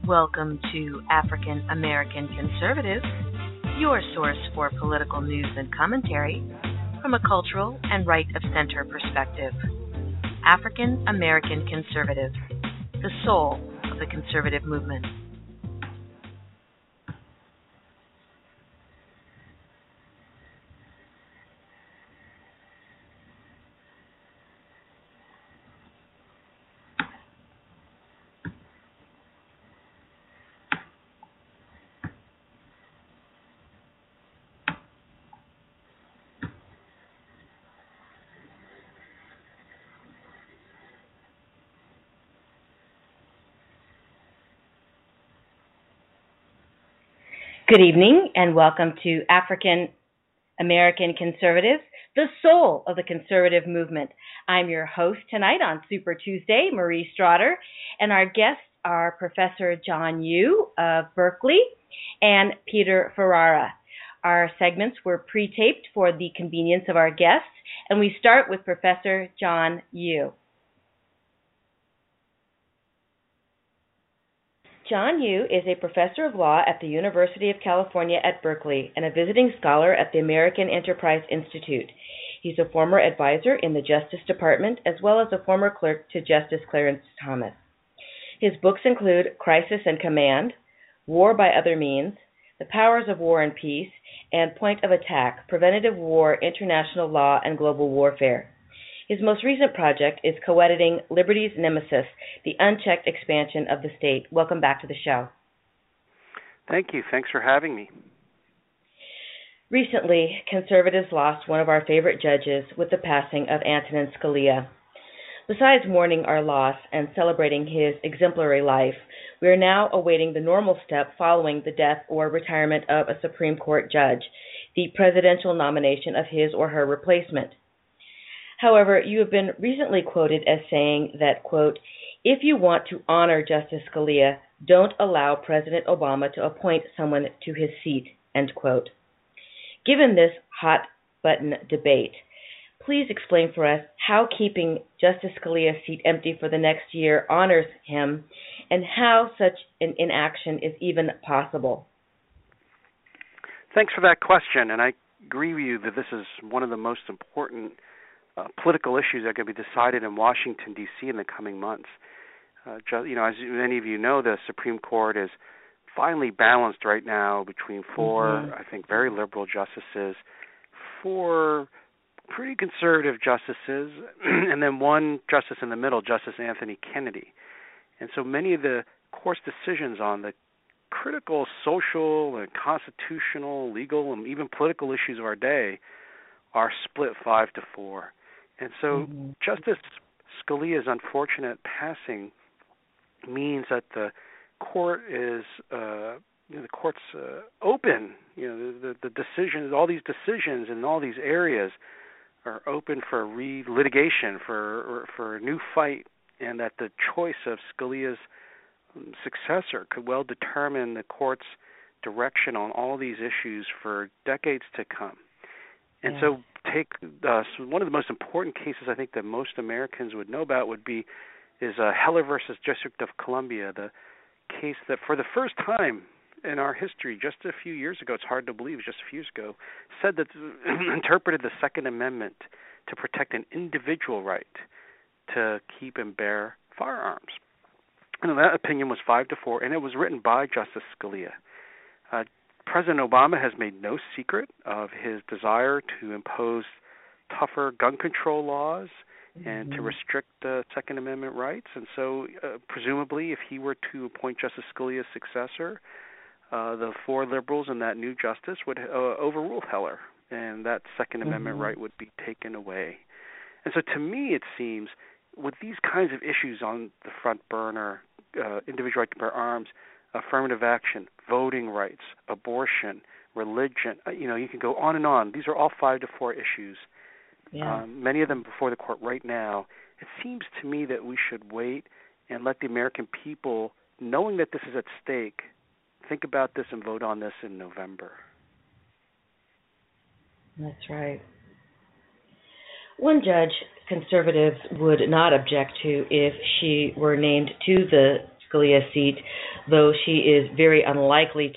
Welcome to African American Conservatives, your source for political news and commentary from a cultural and right of center perspective. African American Conservatives, the soul of the conservative movement. Good evening and welcome to African American Conservatives, the soul of the conservative movement. I'm your host tonight on Super Tuesday, Marie Strotter, and our guests are Professor John Yoo of Berkeley and Peter Ferrara. Our segments were pre-taped for the convenience of our guests, and we start with Professor John Yoo. John Yoo is a professor of law at the University of California at Berkeley and a visiting scholar at the American Enterprise Institute. He's a former advisor in the Justice Department as well as a former clerk to Justice Clarence Thomas. His books include Crisis and Command, War by Other Means, The Powers of War and Peace, and Point of Attack, Preventative War, International Law, and Global Warfare. His most recent project is co-editing Liberty's Nemesis, the unchecked expansion of the state. Welcome back to the show. Thank you. Thanks for having me. Recently, conservatives lost one of our favorite judges with the passing of Antonin Scalia. Besides mourning our loss and celebrating his exemplary life, we are now awaiting the normal step following the death or retirement of a Supreme Court judge, the presidential nomination of his or her replacement. However, you have been recently quoted as saying that, quote, if you want to honor Justice Scalia, don't allow President Obama to appoint someone to his seat, end quote. Given this hot-button debate, please explain for us how keeping Justice Scalia's seat empty for the next year honors him and how such an inaction is even possible. Thanks for that question, and I agree with you that this is one of the most important political issues that are going to be decided in Washington, D.C. in the coming months. As many of you know, the Supreme Court is finally balanced right now between four, I think, very liberal justices, four pretty conservative justices, and then one justice in the middle, Justice Anthony Kennedy. And so many of the court's decisions on the critical social and constitutional, legal, and even political issues of our day are split 5-4. And so Justice Scalia's unfortunate passing means that the court is, the court's open. The decisions, all these decisions in all these areas are open for re-litigation, for a new fight, and that the choice of Scalia's successor could well determine the court's direction on all these issues for decades to come. And so take one of the most important cases I think that most Americans would know about is Heller versus District of Columbia, the case that for the first time in our history, just a few years ago, it's hard to believe, just a few years ago, said that interpreted the Second Amendment to protect an individual right to keep and bear firearms. And that opinion was 5-4, and it was written by Justice Scalia. President Obama has made no secret of his desire to impose tougher gun control laws and to restrict Second Amendment rights. And so presumably if he were to appoint Justice Scalia's successor, the four liberals and that new justice would overrule Heller, and that Second Amendment right would be taken away. And so to me it seems with these kinds of issues on the front burner, individual right to bear arms, affirmative action, voting rights, abortion, religion, you can go on and on. These are all 5-4 issues. Many of them before the court right now. It seems to me that we should wait and let the American people, knowing that this is at stake, think about this and vote on this in November. That's right. One judge conservatives would not object to if she were named to the Scalia seat though she is very unlikely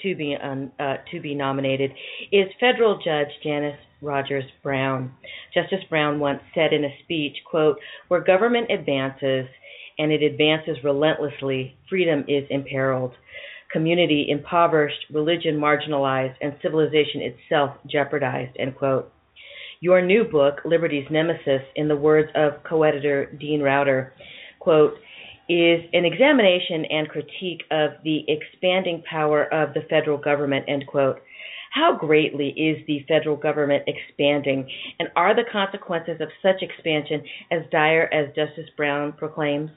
to be nominated, is federal Judge Janice Rogers Brown. Justice Brown once said in a speech, quote, "Where government advances, and it advances relentlessly, freedom is imperiled. Community impoverished, religion marginalized, and civilization itself jeopardized," end quote. Your new book, Liberty's Nemesis, in the words of co-editor Dean Rauter, quote, is an examination and critique of the expanding power of the federal government, end quote. How greatly is the federal government expanding, and are the consequences of such expansion as dire as Justice Brown proclaims?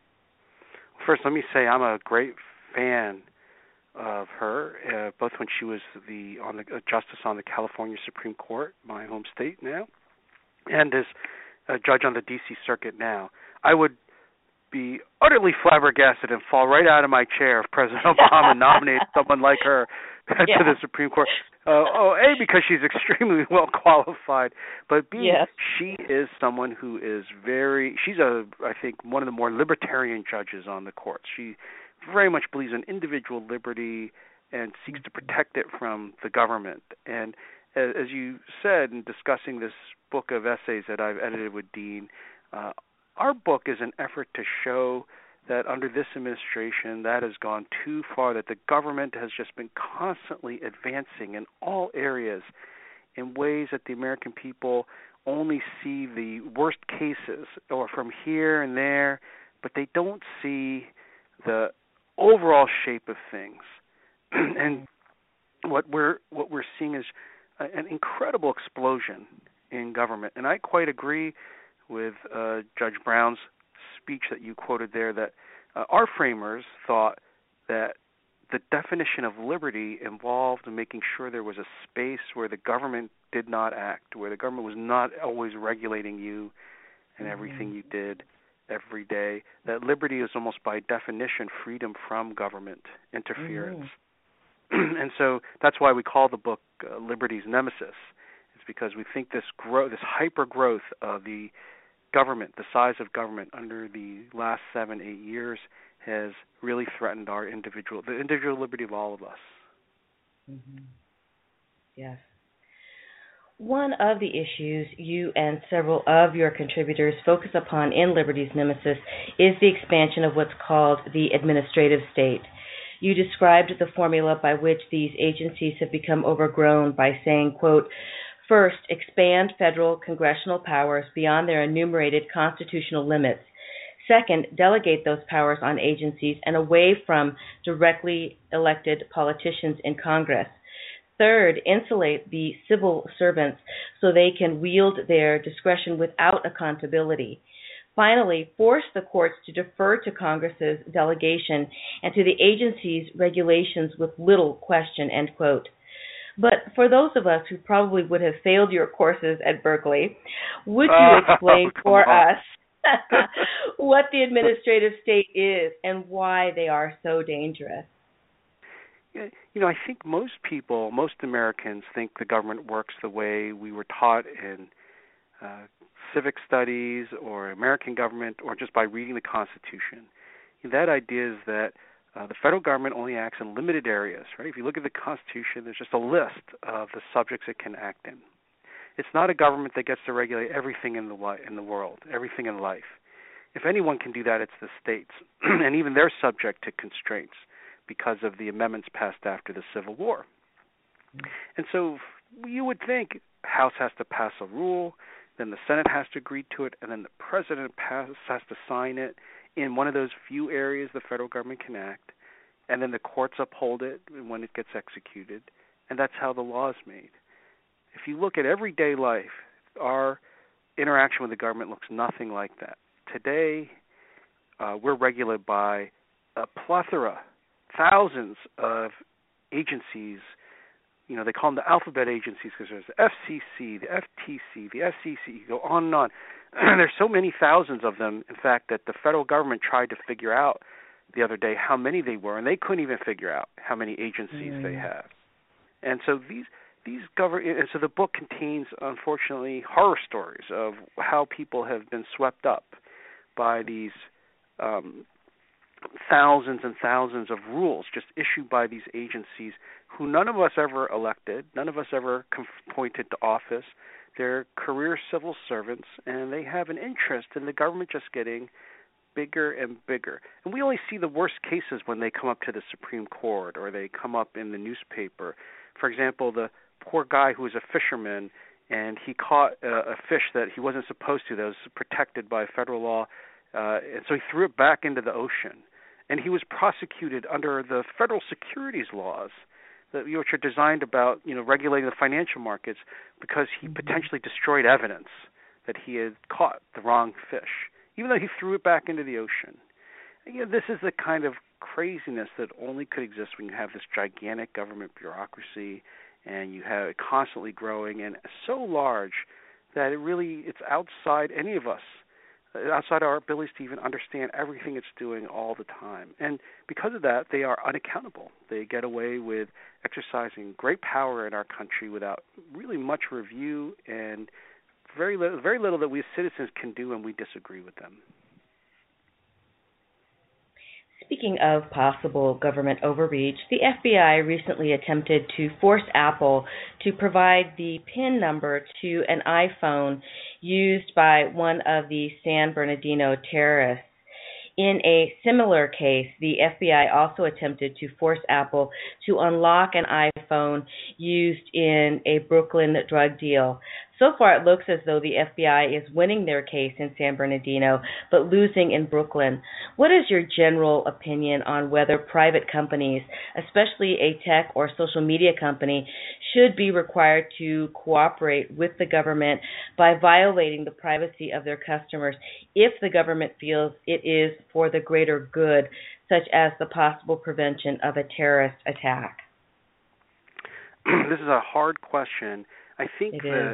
First, let me say I'm a great fan of her, both when she was on the justice on the California Supreme Court, my home state now, and as a judge on the D.C. Circuit now. I would be utterly flabbergasted and fall right out of my chair if President Obama nominated someone like her to the Supreme Court. Because she's extremely well qualified, but B, she is someone who is she's I think one of the more libertarian judges on the court. She very much believes in individual liberty and seeks to protect it from the government. And as you said in discussing this book of essays that I've edited with Dean, our book is an effort to show that under this administration that has gone too far, that the government has just been constantly advancing in all areas in ways that the American people only see the worst cases or from here and there, but they don't see the overall shape of things. And what we're seeing is an incredible explosion in government. And I quite agree with Judge Brown's speech that you quoted there, that our framers thought that the definition of liberty involved making sure there was a space where the government did not act, where the government was not always regulating you and everything you did every day, that liberty is almost by definition freedom from government interference. And so that's why we call the book Liberty's Nemesis. It's because we think this hyper-growth of the government, the size of government under the last 7-8 years has really threatened the individual liberty of all of us. Yes. One of the issues you and several of your contributors focus upon in Liberty's Nemesis is the expansion of what's called the administrative state. You described the formula by which these agencies have become overgrown by saying, quote, "First, expand federal congressional powers beyond their enumerated constitutional limits. Second, delegate those powers on agencies and away from directly elected politicians in Congress. Third, insulate the civil servants so they can wield their discretion without accountability. Finally, force the courts to defer to Congress's delegation and to the agency's regulations with little question," end quote. But for those of us who probably would have failed your courses at Berkeley, would you explain for us what the administrative state is and why they are so dangerous? I think most Americans think the government works the way we were taught in civic studies or American government or just by reading the Constitution. That idea is that the federal government only acts in limited areas, right? If you look at the Constitution, there's just a list of the subjects it can act in. It's not a government that gets to regulate everything in the world, everything in life. If anyone can do that, it's the states, and even they're subject to constraints because of the amendments passed after the Civil War. And so you would think House has to pass a rule, then the Senate has to agree to it, and then the President has to sign it in one of those few areas the federal government can act, and then the courts uphold it when it gets executed, and that's how the law is made. If you look at everyday life, our interaction with the government looks nothing like that. Today, we're regulated by a plethora, thousands of agencies. They call them the alphabet agencies because there's the FCC, the FTC, the SEC, you go on and on. There's so many thousands of them, in fact, that the federal government tried to figure out the other day how many they were, and they couldn't even figure out how many agencies they have. And so and so the book contains, unfortunately, horror stories of how people have been swept up by these thousands and thousands of rules just issued by these agencies who none of us ever elected, none of us ever appointed to office. They're career civil servants, and they have an interest in the government just getting bigger and bigger. And we only see the worst cases when they come up to the Supreme Court or they come up in the newspaper. For example, the poor guy who was a fisherman, and he caught a fish that he wasn't supposed to, that was protected by federal law, and so he threw it back into the ocean. And he was prosecuted under the federal securities laws, which are designed about regulating the financial markets, because he potentially destroyed evidence that he had caught the wrong fish, even though he threw it back into the ocean. And, this is the kind of craziness that only could exist when you have this gigantic government bureaucracy and you have it constantly growing and so large that it's outside any of us, outside our abilities to even understand everything it's doing all the time. And because of that, they are unaccountable. They get away with exercising great power in our country without really much review, and very little that we as citizens can do when we disagree with them. Speaking of possible government overreach, the FBI recently attempted to force Apple to provide the PIN number to an iPhone used by one of the San Bernardino terrorists. In a similar case, the FBI also attempted to force Apple to unlock an iPhone used in a Brooklyn drug deal. So far, it looks as though the FBI is winning their case in San Bernardino, but losing in Brooklyn. What is your general opinion on whether private companies, especially a tech or social media company, should be required to cooperate with the government by violating the privacy of their customers if the government feels it is for the greater good, such as the possible prevention of a terrorist attack? This is a hard question. I think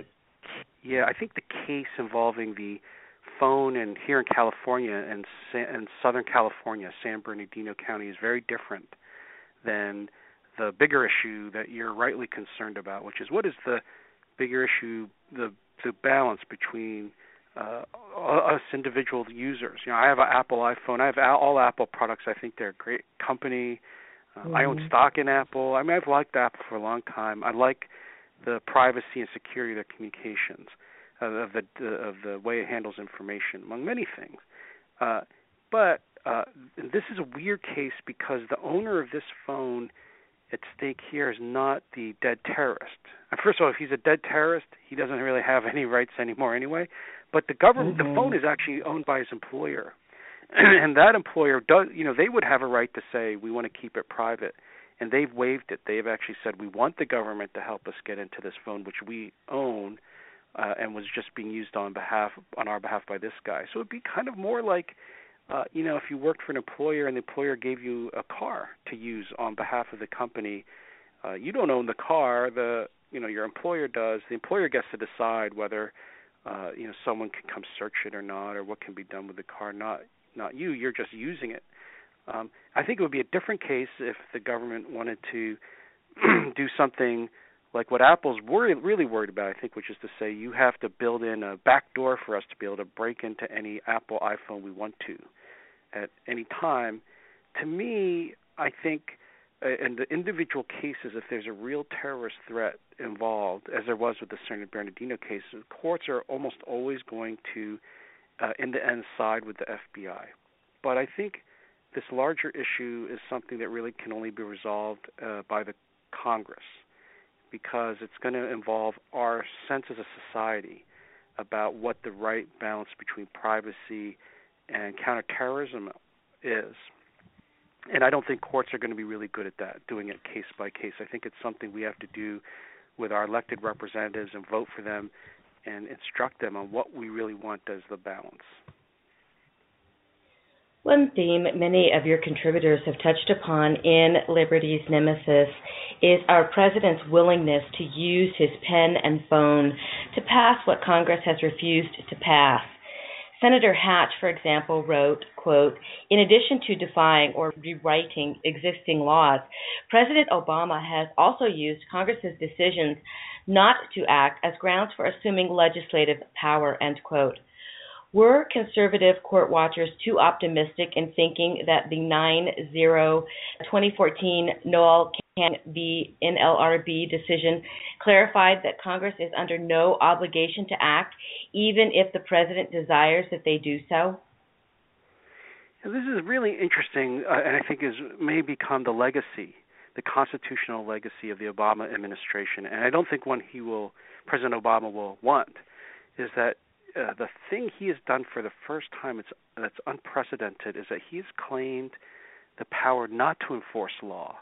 I think the case involving the phone and here in California and Southern California, San Bernardino County, is very different than the bigger issue that you're rightly concerned about, which is what is the bigger issue, the balance between us individual users. I have an Apple iPhone. I have all Apple products. I think they're a great company. I own stock in Apple. I mean, I've liked Apple for a long time. I like the privacy and security of their communications, of the way it handles information, among many things. But this is a weird case because the owner of this phone at stake here is not the dead terrorist. And first of all, if he's a dead terrorist, he doesn't really have any rights anymore anyway. But the government, the phone is actually owned by his employer. And that employer does, they would have a right to say, we want to keep it private. And they've waived it. They've actually said, we want the government to help us get into this phone, which we own, and was just being used on our behalf by this guy. So it'd be kind of more like, if you worked for an employer and the employer gave you a car to use on behalf of the company, you don't own the car. Your employer does. The employer gets to decide whether, someone can come search it or not, or what can be done with the car. Not you. You're just using it. I think it would be a different case if the government wanted to do something like what Apple's really worried about, I think, which is to say you have to build in a back door for us to be able to break into any Apple iPhone we want to at any time. To me, I think in the individual cases, if there's a real terrorist threat involved, as there was with the San Bernardino case, courts are almost always going to, in the end, side with the FBI. But I think this larger issue is something that really can only be resolved by the Congress, because it's going to involve our sense as a society about what the right balance between privacy and counterterrorism is. And I don't think courts are going to be really good at that, doing it case by case. I think it's something we have to do with our elected representatives and vote for them and instruct them on what we really want as the balance. One theme many of your contributors have touched upon in Liberty's Nemesis is our president's willingness to use his pen and phone to pass what Congress has refused to pass. Senator Hatch, for example, wrote, quote, "In addition to defying or rewriting existing laws, President Obama has also used Congress's decisions not to act as grounds for assuming legislative power," end quote. Were conservative court watchers too optimistic in thinking that the 9-0 2014 Noel King v. NLRB decision clarified that Congress is under no obligation to act, even if the president desires that they do so? This is really interesting, and I think may become the legacy, the constitutional legacy of the Obama administration. And I don't think one President Obama will want, is that the thing he has done for the first time that's unprecedented is that he's claimed the power not to enforce law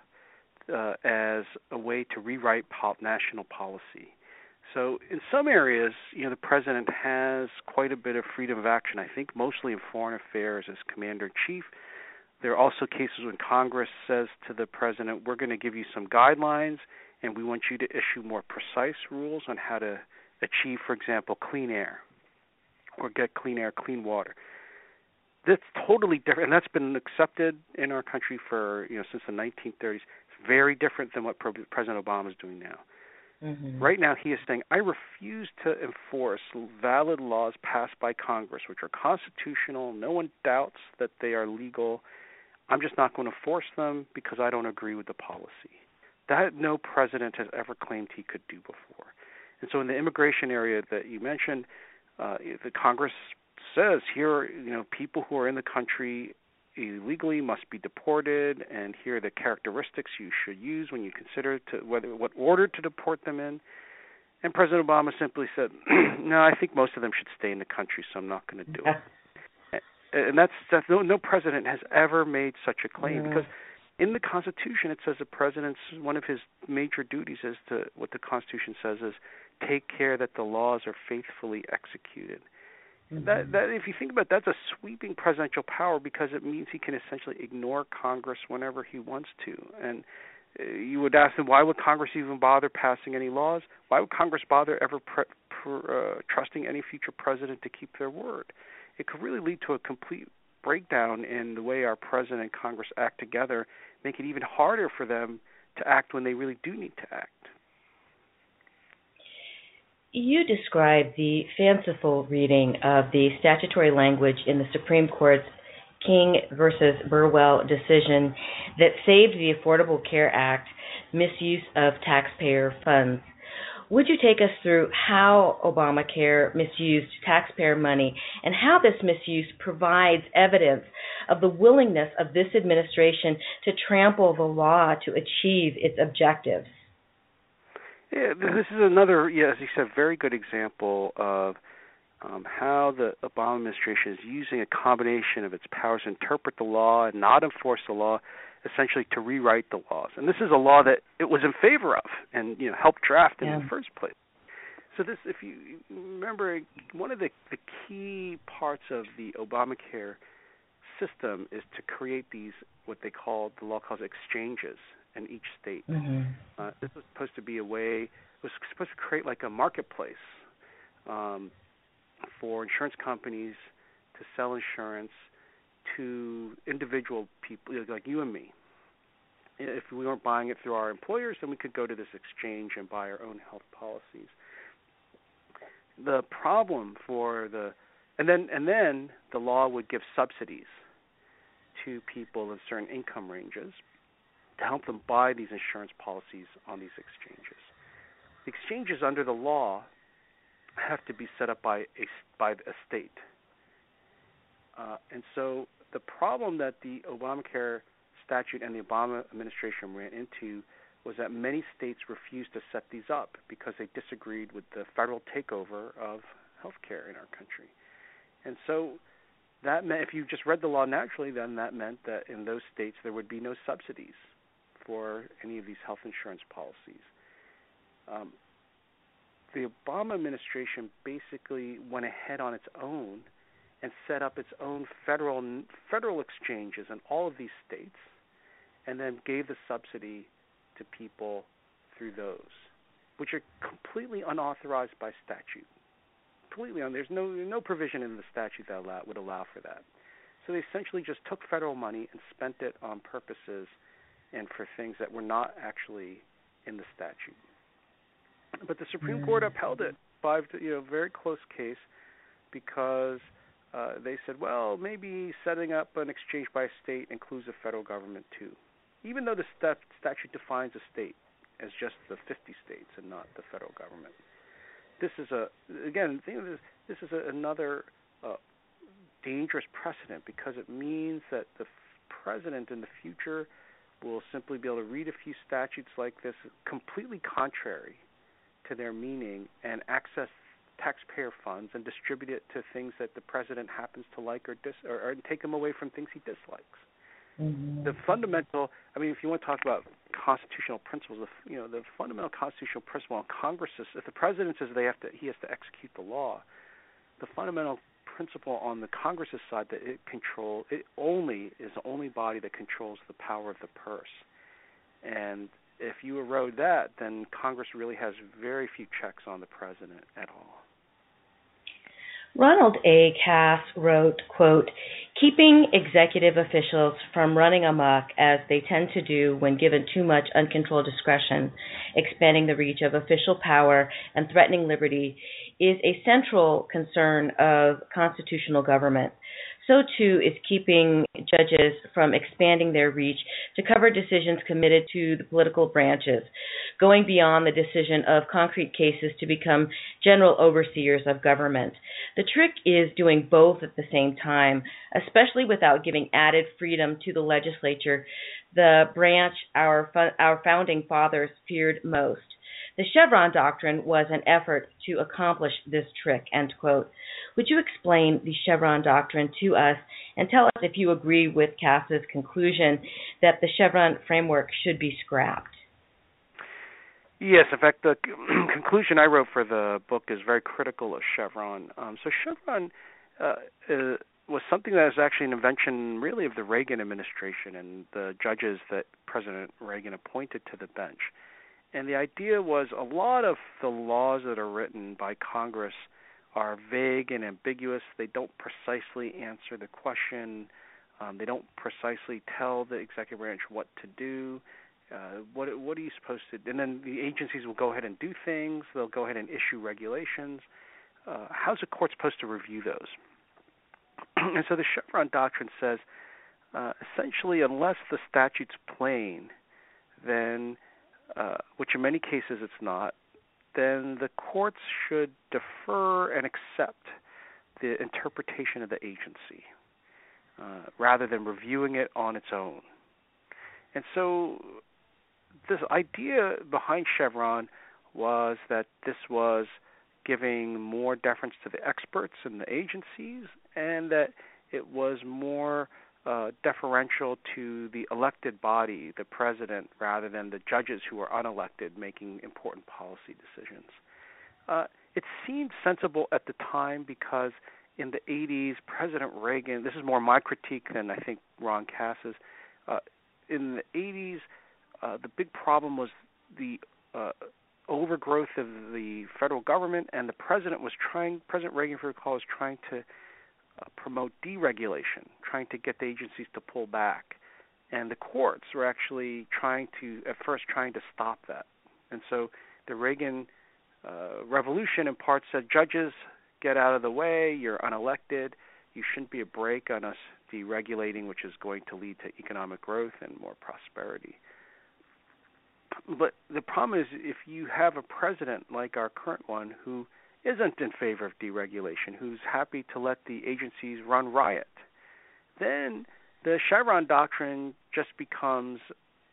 as a way to rewrite national policy. So in some areas, the president has quite a bit of freedom of action. I think mostly in foreign affairs as commander-in-chief. There are also cases when Congress says to the president, we're going to give you some guidelines, and we want you to issue more precise rules on how to achieve, for example, clean air or get clean air, clean water. That's totally different, and that's been accepted in our country for since the 1930s. It's very different than what President Obama is doing now. Mm-hmm. Right now, he is saying, I refuse to enforce valid laws passed by Congress, which are constitutional. No one doubts that they are legal. I'm just not going to enforce them because I don't agree with the policy. That no president has ever claimed he could do before. And so in the immigration area that you mentioned, the Congress says here, people who are in the country illegally must be deported, and here are the characteristics you should use when you consider what order to deport them in. And President Obama simply said, no, I think most of them should stay in the country, so I'm not going to do it. And that's no president has ever made such a claim, because in the Constitution it says the president's one of his major duties is to what the Constitution says is take care that the laws are faithfully executed. That if you think about it, that's a sweeping presidential power, because it means he can essentially ignore Congress whenever he wants to. And you would ask him, why would Congress even bother passing any laws? Why would Congress bother ever trusting any future president to keep their word? It could really lead to a complete breakdown in the way our president and Congress act together, make it even harder for them to act when they really do need to act. You describe the fanciful reading of the statutory language in the Supreme Court's King versus Burwell decision that saved the Affordable Care Act misuse of taxpayer funds. Would you take us through how Obamacare misused taxpayer money and how this misuse provides evidence of the willingness of this administration to trample the law to achieve its objectives? Yeah, this is another, as you said, very good example of how the Obama administration is using a combination of its powers to interpret the law and not enforce the law, essentially to rewrite the laws. And this is a law that it was in favor of and helped draft in the first place. So this, if you remember, one of the key parts of the Obamacare system is to create these, what the law calls exchanges in each state. This was supposed to be a way, it was supposed to create like a marketplace for insurance companies to sell insurance to individual people like you and me. If we weren't buying it through our employers, then we could go to this exchange and buy our own health policies. The problem and then the law would give subsidies to people in certain income ranges to help them buy these insurance policies on these exchanges. The exchanges under the law have to be set up by a state. And so the problem that the Obamacare statute and the Obama administration ran into was that many states refused to set these up because they disagreed with the federal takeover of health care in our country. And so that meant, if you just read the law naturally, then that meant that in those states there would be no subsidies for any of these health insurance policies. The Obama administration basically went ahead on its own and set up its own federal exchanges in all of these states, and then gave the subsidy to people through those, which are completely unauthorized by statute. There's no provision in the statute that would allow for that. So they essentially just took federal money and spent it on purposes and for things that were not actually in the statute. But the Supreme Court upheld it by very close case, because they said, well, maybe setting up an exchange by state includes the federal government too, even though the statute defines a state as just the 50 states and not the federal government. This is another dangerous precedent because it means that the president in the future will simply be able to read a few statutes like this completely contrary to their meaning and access taxpayer funds and distribute it to things that the president happens to like or take them away from things he dislikes. Mm-hmm. The fundamental, if you want to talk about constitutional principles, the fundamental constitutional principle on Congress is if the president says he has to execute the law, the fundamental principle on the Congress's side that it is the only body that controls the power of the purse. And if you erode that, then Congress really has very few checks on the president at all. Ronald A. Cass wrote, quote, "Keeping executive officials from running amok as they tend to do when given too much uncontrolled discretion, expanding the reach of official power and threatening liberty is a central concern of constitutional government. So, too, is keeping judges from expanding their reach to cover decisions committed to the political branches, going beyond the decision of concrete cases to become general overseers of government. The trick is doing both at the same time, especially without giving added freedom to the legislature, the branch our founding fathers feared most. The Chevron doctrine was an effort to accomplish this trick," end quote. Would you explain the Chevron doctrine to us and tell us if you agree with Cass's conclusion that the Chevron framework should be scrapped? Yes, in fact, the conclusion I wrote for the book is very critical of Chevron. So Chevron was something that was actually an invention really of the Reagan administration and the judges that President Reagan appointed to the bench. And the idea was a lot of the laws that are written by Congress are vague and ambiguous. They don't precisely answer the question. They don't precisely tell the executive branch what to do. What are you supposed to do? And then the agencies will go ahead and do things. They'll go ahead and issue regulations. How's a court supposed to review those? And so the Chevron doctrine says, essentially, unless the statute's plain, then which in many cases it's not, then the courts should defer and accept the interpretation of the agency rather than reviewing it on its own. And so this idea behind Chevron was that this was giving more deference to the experts in the agencies and that it was more deferential to the elected body, the president, rather than the judges who are unelected making important policy decisions. It seemed sensible at the time because in the 80s, President Reagan, this is more my critique than I think Ron Cass's, in the 80s, the big problem was the overgrowth of the federal government, and the President Reagan, if you recall, was trying to promote deregulation, trying to get the agencies to pull back. And the courts were actually trying to stop that. And so the Reagan Revolution in part said, judges, get out of the way, you're unelected, you shouldn't be a brake on us deregulating, which is going to lead to economic growth and more prosperity. But the problem is if you have a president like our current one who isn't in favor of deregulation, who's happy to let the agencies run riot, then the Chevron doctrine just becomes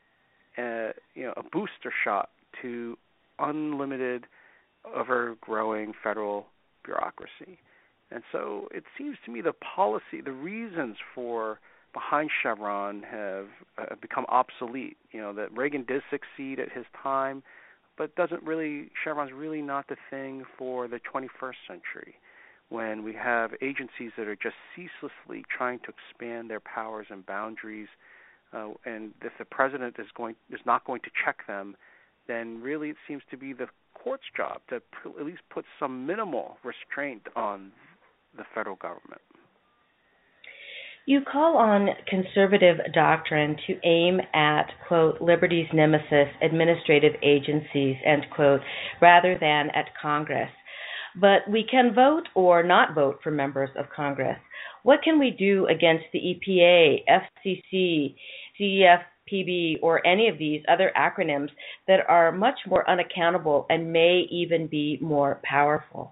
a booster shot to unlimited, ever-growing federal bureaucracy. And so it seems to me the reasons behind Chevron have become obsolete. That Reagan did succeed at his time, but Chevron's really not the thing for the 21st century when we have agencies that are just ceaselessly trying to expand their powers and boundaries, and if the president is not going to check them, then really it seems to be the court's job to at least put some minimal restraint on the federal government. You call on conservative doctrine to aim at, quote, liberty's nemesis, administrative agencies, end quote, rather than at Congress. But we can vote or not vote for members of Congress. What can we do against the EPA, FCC, CFPB, or any of these other acronyms that are much more unaccountable and may even be more powerful?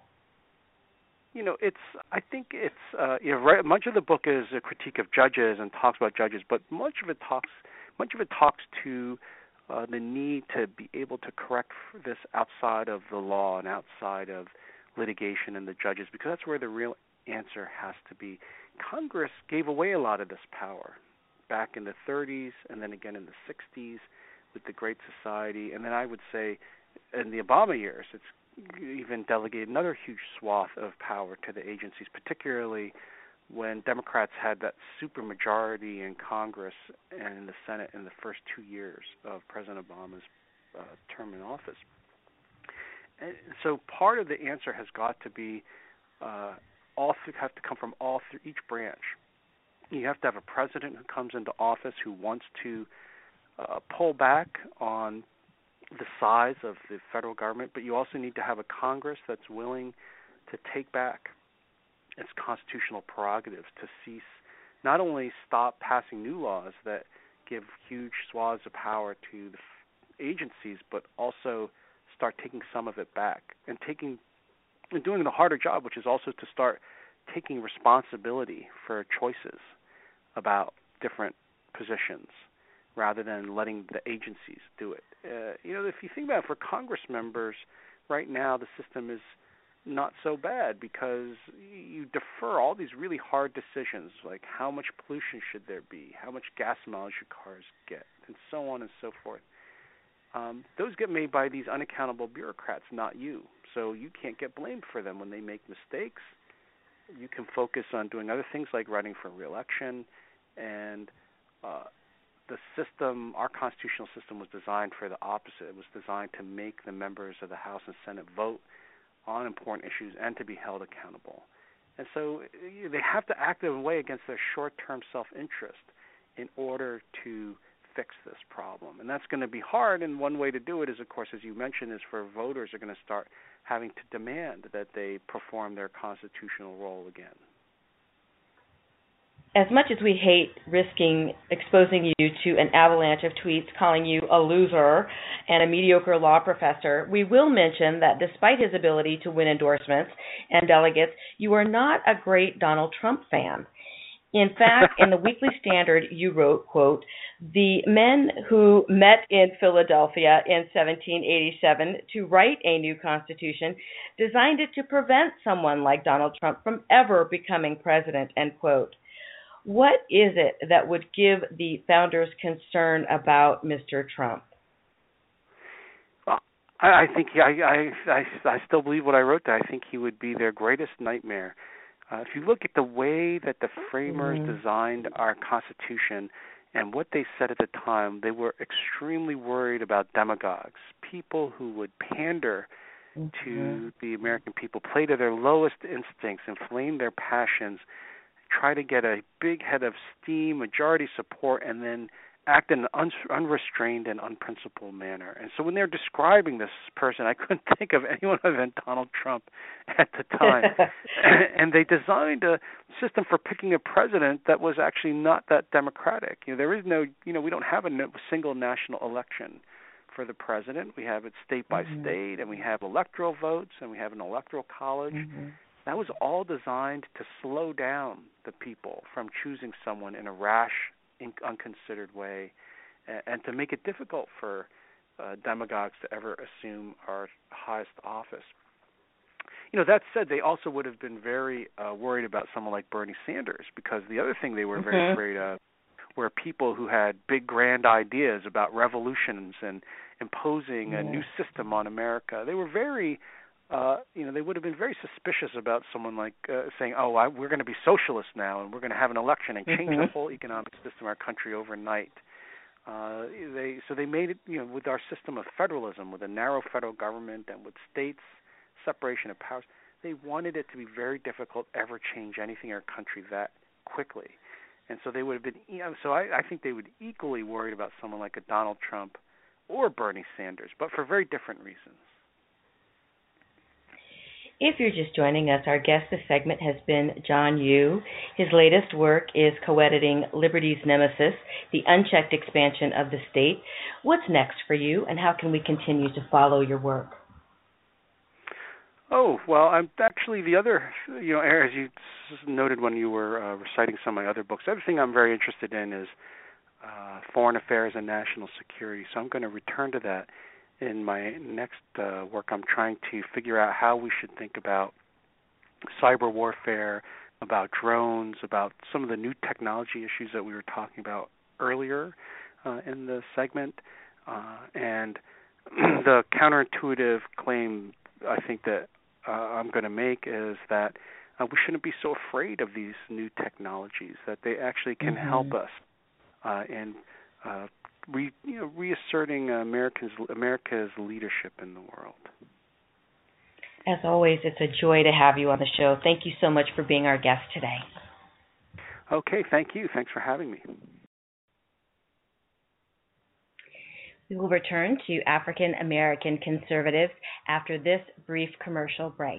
I think right. Much of the book is a critique of judges and talks about judges, but much of it talks to the need to be able to correct this outside of the law and outside of litigation and the judges, because that's where the real answer has to be. Congress gave away a lot of this power back in the 30s and then again in the 60s with the Great Society, and then I would say in the Obama years, it's even delegated another huge swath of power to the agencies, particularly when Democrats had that supermajority in Congress and in the Senate in the first 2 years of President Obama's term in office. And so part of the answer has got to be have to come from each branch. You have to have a president who comes into office who wants to pull back on the size of the federal government, but you also need to have a Congress that's willing to take back its constitutional prerogatives, to cease, not only stop passing new laws that give huge swaths of power to the agencies, but also start taking some of it back and doing the harder job, which is also to start taking responsibility for choices about different positions rather than letting the agencies do it. If you think about it, for Congress members, right now the system is not so bad because you defer all these really hard decisions, like how much pollution should there be, how much gas mileage should cars get, and so on and so forth. Those get made by these unaccountable bureaucrats, not you. So you can't get blamed for them when they make mistakes. You can focus on doing other things like running for re-election, and the system, our constitutional system, was designed for the opposite. It was designed to make the members of the House and Senate vote on important issues and to be held accountable. And so they have to act in a way against their short-term self-interest in order to fix this problem. And that's going to be hard, and one way to do it is, of course, as you mentioned, is for voters are going to start having to demand that they perform their constitutional role again. As much as we hate risking exposing you to an avalanche of tweets calling you a loser and a mediocre law professor, we will mention that despite his ability to win endorsements and delegates, you are not a great Donald Trump fan. In fact, in the Weekly Standard, you wrote, quote, "The men who met in Philadelphia in 1787 to write a new constitution designed it to prevent someone like Donald Trump from ever becoming president," end quote. What is it that would give the founders concern about Mr. Trump? Well, I think I still believe what I wrote there. I think he would be their greatest nightmare. If you look at the way that the framers designed our Constitution and what they said at the time, they were extremely worried about demagogues, people who would pander to the American people, play to their lowest instincts, inflame their passions, try to get a big head of steam, majority support, and then act in an unrestrained and unprincipled manner. And so when they're describing this person, I couldn't think of anyone other than Donald Trump at the time. And they designed a system for picking a president that was actually not that democratic. There is no, we don't have a single national election for the president. We have it state by state, and we have electoral votes, and we have an electoral college. That was all designed to slow down the people from choosing someone in a rash, unconsidered way, and to make it difficult for demagogues to ever assume our highest office. That said, they also would have been very worried about someone like Bernie Sanders, because the other thing they were very afraid of were people who had big, grand ideas about revolutions and imposing a new system on America. They were very they would have been very suspicious about someone like saying, we're going to be socialists now, and we're going to have an election and change the whole economic system of our country overnight. They made it, with our system of federalism, with a narrow federal government and with states' separation of powers, they wanted it to be very difficult to ever change anything in our country that quickly. And so they would have been, I think they would be equally worried about someone like a Donald Trump or Bernie Sanders, but for very different reasons. If you're just joining us, our guest this segment has been John Yoo. His latest work is co-editing Liberty's Nemesis, the unchecked expansion of the state. What's next for you, and how can we continue to follow your work? Oh, well, I'm actually the other, as you noted when you were reciting some of my other books, the other thing I'm very interested in is foreign affairs and national security. So I'm going to return to that in my next work. I'm trying to figure out how we should think about cyber warfare, about drones, about some of the new technology issues that we were talking about earlier in the segment. And the counterintuitive claim I think that I'm going to make is that we shouldn't be so afraid of these new technologies, that they actually can help us in reasserting America's leadership in the world. As always, it's a joy to have you on the show. Thank you so much for being our guest today. Okay, thank you. Thanks for having me. We will return to African American conservatives after this brief commercial break.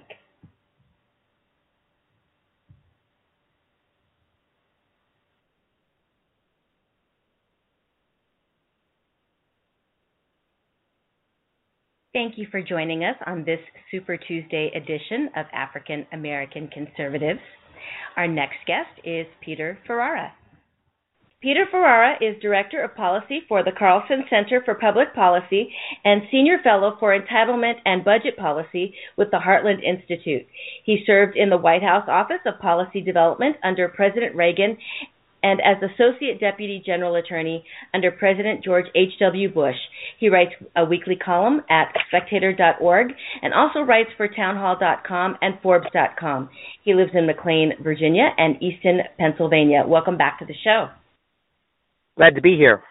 Thank you for joining us on this Super Tuesday edition of African American Conservatives. Our next guest is Peter Ferrara. Peter Ferrara is Director of Policy for the Carlson Center for Public Policy and Senior Fellow for Entitlement and Budget Policy with the Heartland Institute. He served in the White House Office of Policy Development under President Reagan and as Associate Deputy General Attorney under President George H.W. Bush. He writes a weekly column at spectator.org and also writes for townhall.com and forbes.com. He lives in McLean, Virginia and Easton, Pennsylvania. Welcome back to the show. Glad to be here.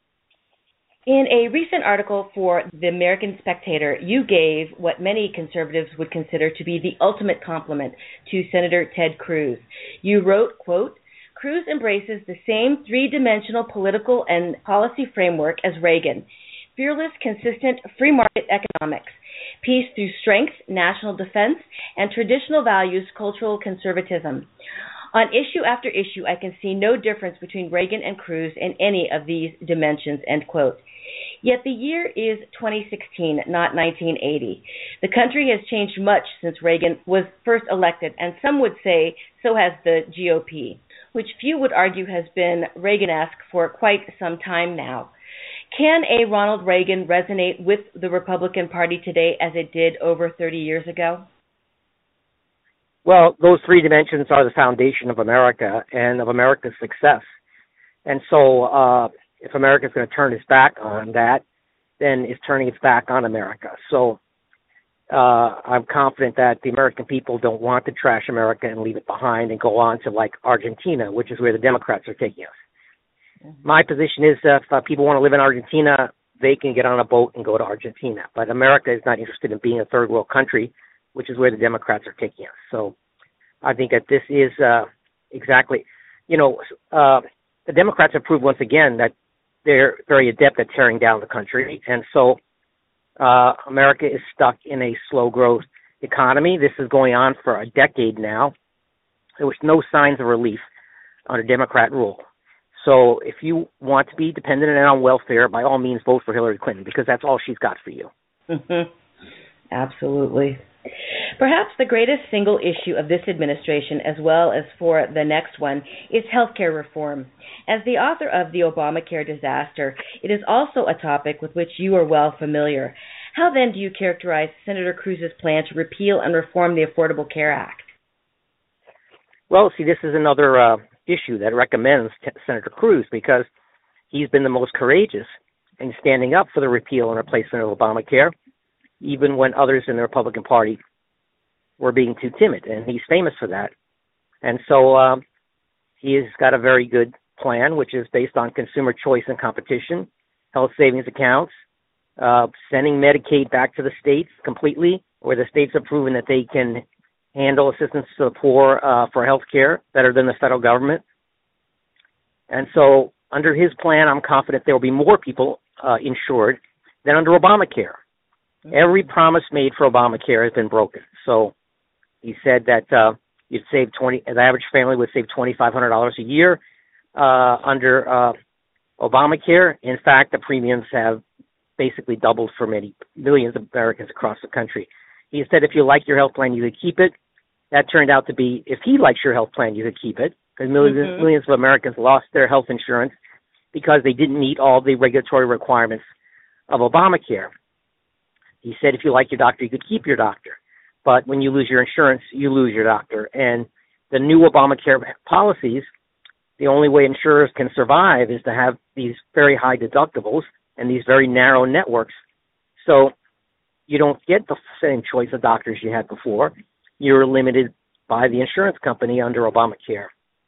In a recent article for the American Spectator, you gave what many conservatives would consider to be the ultimate compliment to Senator Ted Cruz. You wrote, quote, Cruz embraces the same three-dimensional political and policy framework as Reagan. Fearless, consistent, free market economics, peace through strength, national defense, and traditional values, cultural conservatism. On issue after issue, I can see no difference between Reagan and Cruz in any of these dimensions, end quote. Yet the year is 2016, not 1980. The country has changed much since Reagan was first elected, and some would say so has the GOP, which few would argue has been Reagan-esque for quite some time now. Can a Ronald Reagan resonate with the Republican Party today as it did over 30 years ago? Well, those three dimensions are the foundation of America and of America's success. And so if America is going to turn its back on that, then it's turning its back on America. So I'm confident that the American people don't want to trash America and leave it behind and go on to like Argentina, which is where the Democrats are taking us. Mm-hmm. My position is that if people want to live in Argentina, they can get on a boat and go to Argentina. But America is not interested in being a third world country, which is where the Democrats are taking us. So I think that this is exactly, the Democrats have proved once again that they're very adept at tearing down the country. And so America is stuck in a slow growth economy. This is going on for a decade now. There was no signs of relief under Democrat rule. So if you want to be dependent on welfare, by all means vote for Hillary Clinton, because that's all she's got for you. Absolutely. Perhaps the greatest single issue of this administration, as well as for the next one, is healthcare reform. As the author of the Obamacare disaster, it is also a topic with which you are well familiar. How then do you characterize Senator Cruz's plan to repeal and reform the Affordable Care Act? Well, see, this is another issue that recommends Senator Cruz because he's been the most courageous in standing up for the repeal and replacement of Obamacare, even when others in the Republican Party were being too timid, and he's famous for that. And so he has got a very good plan, which is based on consumer choice and competition, health savings accounts, sending Medicaid back to the states completely, where the states have proven that they can handle assistance to the poor for health care better than the federal government. And so under his plan, I'm confident there will be more people insured than under Obamacare. Every promise made for Obamacare has been broken. So He said that the average family would save $2,500 a year under Obamacare. In fact, the premiums have basically doubled for millions of Americans across the country. He said if you like your health plan, you could keep it. That turned out to be, if he likes your health plan, you could keep it, because millions of Americans lost their health insurance because they didn't meet all the regulatory requirements of Obamacare. He said if you like your doctor, you could keep your doctor. But when you lose your insurance, you lose your doctor. And the new Obamacare policies, the only way insurers can survive is to have these very high deductibles and these very narrow networks. So you don't get the same choice of doctors you had before. You're limited by the insurance company under Obamacare.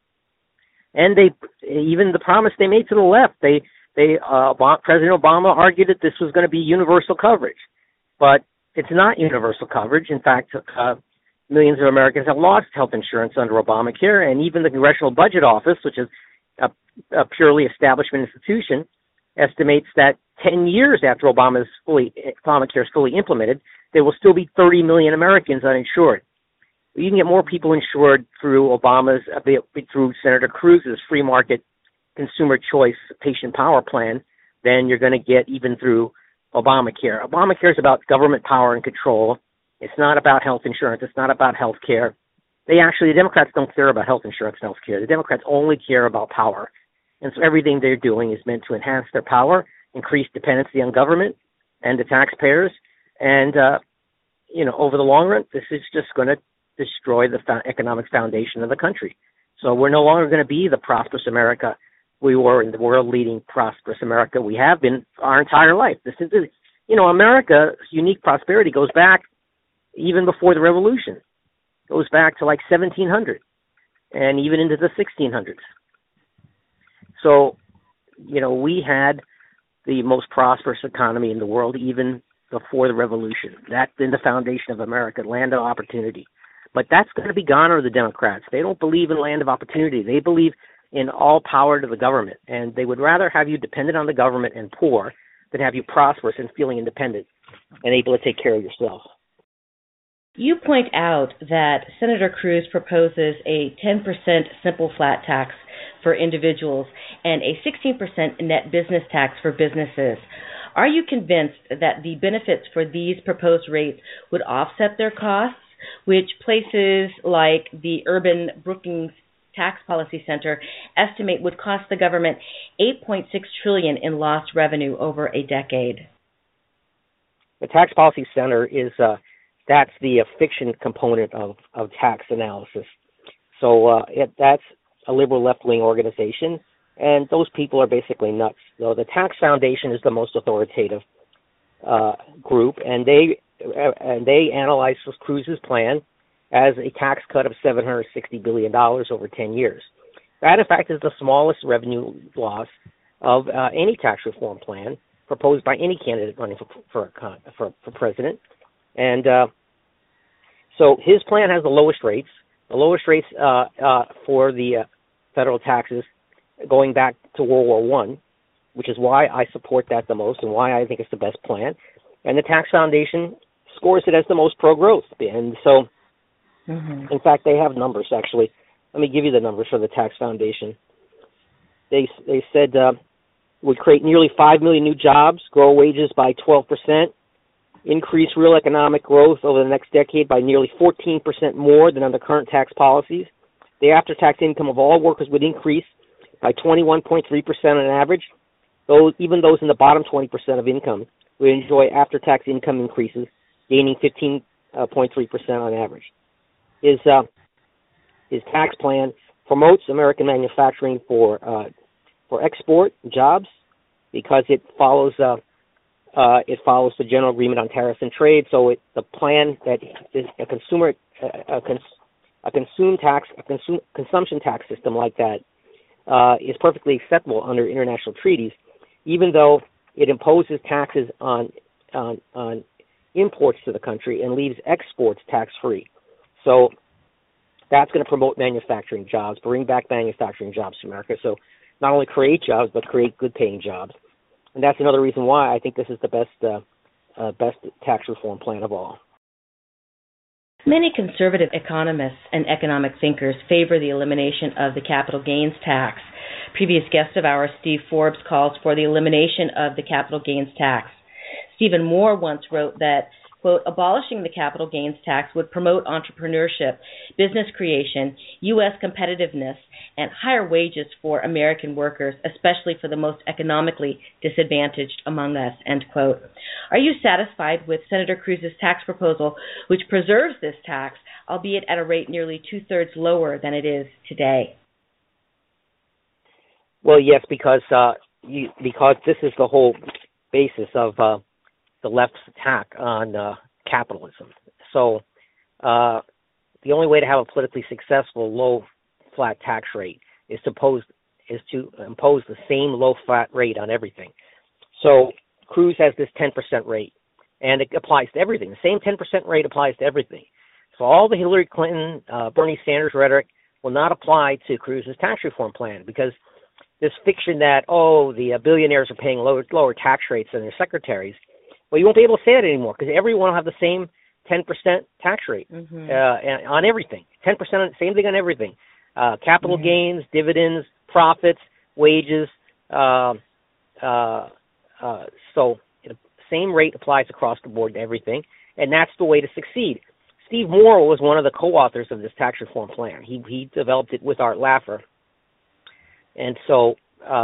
And even the promise they made to the left, President Obama argued that this was going to be universal coverage. But it's not universal coverage. In fact, millions of Americans have lost health insurance under Obamacare, and even the Congressional Budget Office, which is a purely establishment institution, estimates that 10 years after Obamacare is fully implemented, there will still be 30 million Americans uninsured. You can get more people insured through through Senator Cruz's free market consumer choice patient power plan than you're going to get even through Obamacare. Obamacare is about government power and control. It's not about health insurance. It's not about health care. The Democrats don't care about health insurance and health care. The Democrats only care about power. And so everything they're doing is meant to enhance their power, increase dependency on government and the taxpayers. And, over the long run, this is just going to destroy the economic foundation of the country. So we're no longer going to be the prosperous America we were in, the world-leading prosperous America we have been our entire life. This is, America's unique prosperity goes back even before the Revolution. It goes back to like 1700 and even into the 1600s. So, we had the most prosperous economy in the world even before the Revolution. That's been the foundation of America, land of opportunity. But that's going to be gone under the Democrats. They don't believe in land of opportunity. They believe in all power to the government, and they would rather have you dependent on the government and poor than have you prosperous and feeling independent and able to take care of yourself. You point out that Senator Cruz proposes a 10% simple flat tax for individuals and a 16% net business tax for businesses. Are you convinced that the benefits for these proposed rates would offset their costs, which places like the Urban Brookings Tax Policy Center estimate would cost the government $8.6 trillion in lost revenue over a decade? The Tax Policy Center is that's the fiction component of tax analysis. So that's a liberal left-wing organization, and those people are basically nuts. So the Tax Foundation is the most authoritative group, and they analyze Cruz's plan as a tax cut of $760 billion over 10 years. That, in fact, is the smallest revenue loss of any tax reform plan proposed by any candidate running for president. And so his plan has the lowest rates for the federal taxes going back to World War I, which is why I support that the most and why I think it's the best plan. And the Tax Foundation scores it as the most pro-growth. And so, in fact, they have numbers, actually. Let me give you the numbers for the Tax Foundation. They said would create nearly 5 million new jobs, grow wages by 12%, increase real economic growth over the next decade by nearly 14% more than under current tax policies. The after-tax income of all workers would increase by 21.3% on average. Even those in the bottom 20% of income would enjoy after-tax income increases, gaining 15.3% on average. His tax plan promotes American manufacturing for export jobs because it follows the general agreement on tariffs and trade. So the plan that is a consumption tax system like that is perfectly acceptable under international treaties, even though it imposes taxes on imports to the country and leaves exports tax-free. So that's going to promote manufacturing jobs, bring back manufacturing jobs to America. So not only create jobs, but create good-paying jobs. And that's another reason why I think this is the best tax reform plan of all. Many conservative economists and economic thinkers favor the elimination of the capital gains tax. Previous guest of ours, Steve Forbes, calls for the elimination of the capital gains tax. Stephen Moore once wrote that, quote, abolishing the capital gains tax would promote entrepreneurship, business creation, U.S. competitiveness, and higher wages for American workers, especially for the most economically disadvantaged among us, end quote. Are you satisfied with Senator Cruz's tax proposal, which preserves this tax, albeit at a rate nearly two-thirds lower than it is today? Well, yes, because this is the whole basis of the left's attack on capitalism. So the only way to have a politically successful low flat tax rate is to impose the same low flat rate on everything. So Cruz has this 10% rate, and it applies to everything. The same 10% rate applies to everything. So all the Hillary Clinton, Bernie Sanders rhetoric will not apply to Cruz's tax reform plan, because this fiction that, the billionaires are paying lower tax rates than their secretaries, well, you won't be able to say that anymore, because everyone will have the same 10% tax rate on everything. 10%, same thing on everything. Capital gains, dividends, profits, wages. So the same rate applies across the board to everything, and that's the way to succeed. Steve Moore was one of the co-authors of this tax reform plan. He developed it with Art Laffer. And so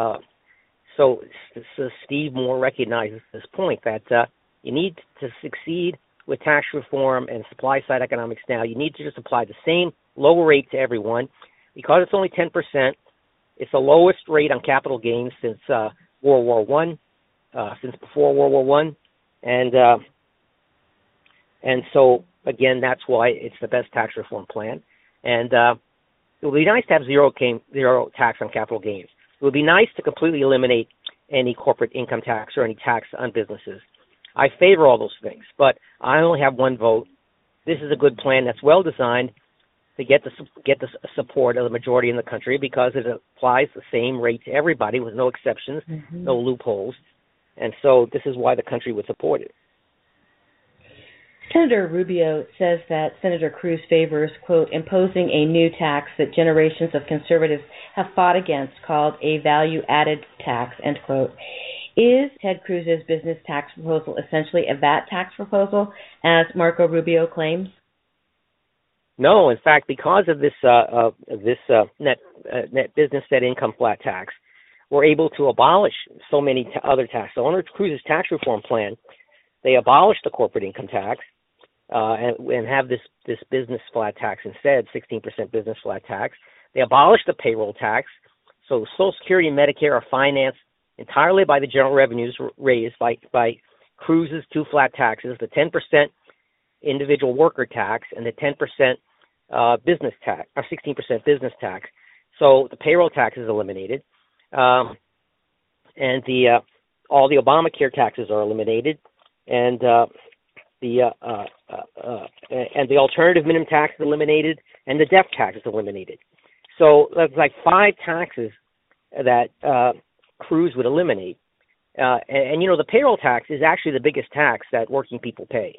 Steve Moore recognizes this point that you need to succeed with tax reform and supply-side economics now. You need to just apply the same lower rate to everyone. Because it's only 10%, it's the lowest rate on capital gains since World War I, since before World War I. And so, again, that's why it's the best tax reform plan. And it would be nice to have zero tax on capital gains. It would be nice to completely eliminate any corporate income tax or any tax on businesses. I favor all those things, but I only have one vote. This is a good plan that's well designed to get the support of the majority in the country, because it applies the same rate to everybody with no exceptions, no loopholes. And so this is why the country would support it. Senator Rubio says that Senator Cruz favors, quote, imposing a new tax that generations of conservatives have fought against, called a value-added tax, end quote. Is Ted Cruz's business tax proposal essentially a VAT tax proposal, as Marco Rubio claims? No, in fact, because of this net business net income flat tax, we're able to abolish so many other taxes. So under Cruz's tax reform plan, they abolished the corporate income tax and have this business flat tax instead, 16% business flat tax. They abolished the payroll tax. So Social Security and Medicare are financed entirely by the general revenues raised by Cruz's two flat taxes, the 10% individual worker tax and the 10% business tax, or 16% business tax. So the payroll tax is eliminated, and all the Obamacare taxes are eliminated, and the alternative minimum tax is eliminated, and the death tax is eliminated. So that's like 5 taxes that Cruz would eliminate. And the payroll tax is actually the biggest tax that working people pay.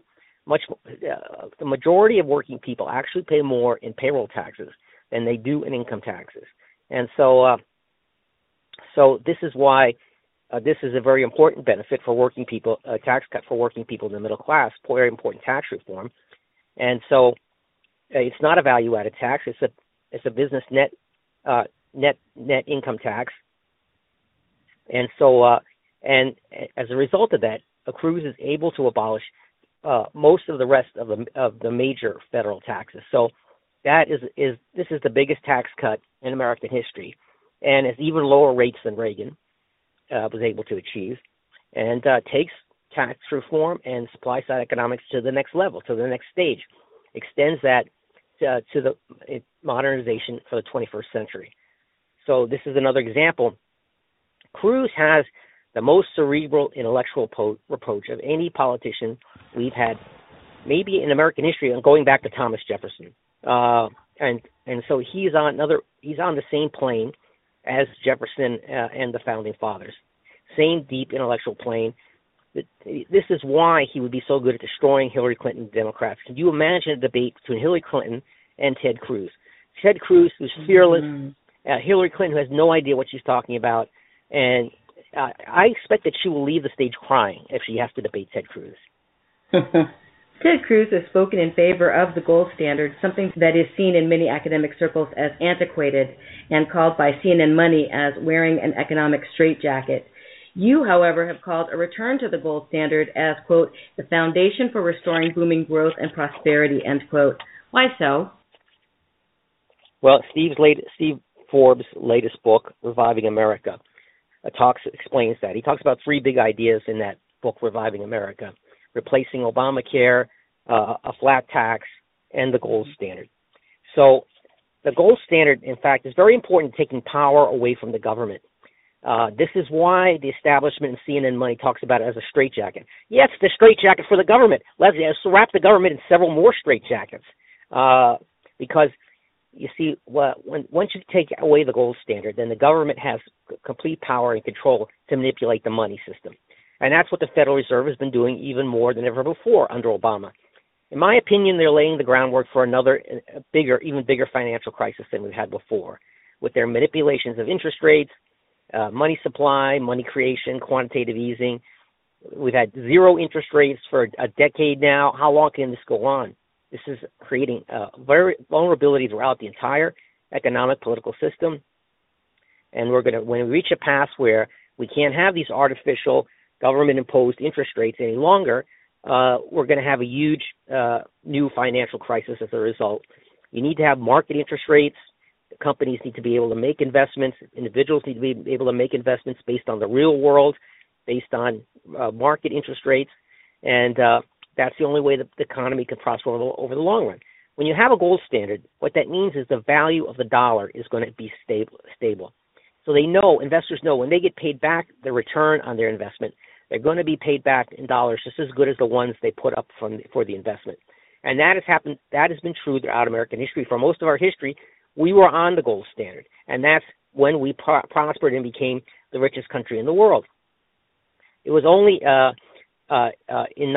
The majority of working people actually pay more in payroll taxes than they do in income taxes. And so this is why this is a very important benefit for working people, a tax cut for working people in the middle class, very important tax reform. And so it's not a value-added tax. It's a business net income tax. And so and as a result of that, Cruz is able to abolish most of the rest of the major federal taxes. So this is the biggest tax cut in American history, and it's even lower rates than Reagan was able to achieve, and takes tax reform and supply side economics to the next level, to the next stage, extends that to the modernization for the 21st century. So this is another example. Cruz has the most cerebral intellectual reproach of any politician we've had, maybe in American history, and going back to Thomas Jefferson. And so he's on the same plane as Jefferson and the founding fathers. Same deep intellectual plane. This is why he would be so good at destroying Hillary Clinton and Democrats. Can you imagine a debate between Hillary Clinton and Ted Cruz? Ted Cruz, who's fearless, Hillary Clinton, who has no idea what she's talking about, and I expect that she will leave the stage crying if she has to debate Ted Cruz. Ted Cruz has spoken in favor of the gold standard, something that is seen in many academic circles as antiquated and called by CNN Money as wearing an economic straitjacket. You, however, have called a return to the gold standard as, quote, the foundation for restoring booming growth and prosperity, end quote. Why so? Well, Steve Forbes' latest book, Reviving America, explains that. He talks about three big ideas in that book, Reviving America: replacing Obamacare, a flat tax, and the gold standard. So the gold standard, in fact, is very important in taking power away from the government. This is why the establishment and CNN Money talks about it as a straitjacket. Yes, the straitjacket for the government. Let's wrap the government in several more straitjackets. Because, you see, once you take away the gold standard, then the government has complete power and control to manipulate the money system. And that's what the Federal Reserve has been doing even more than ever before under Obama. In my opinion, they're laying the groundwork for another even bigger financial crisis than we've had before, with their manipulations of interest rates, money supply, money creation, quantitative easing. We've had zero interest rates for a decade now. How long can this go on? This is creating vulnerability throughout the entire economic, political system. And when we reach a pass where we can't have these artificial government-imposed interest rates any longer, we're going to have a huge new financial crisis as a result. You need to have market interest rates. Companies need to be able to make investments. Individuals need to be able to make investments based on the real world, based on market interest rates. And that's the only way that the economy can prosper over the long run. When you have a gold standard, what that means is the value of the dollar is going to be stable. So investors know when they get paid back the return on their investment, they're going to be paid back in dollars just as good as the ones they put up for the investment. And that has happened. That has been true throughout American history. For most of our history, we were on the gold standard, and that's when we prospered and became the richest country in the world. It was only in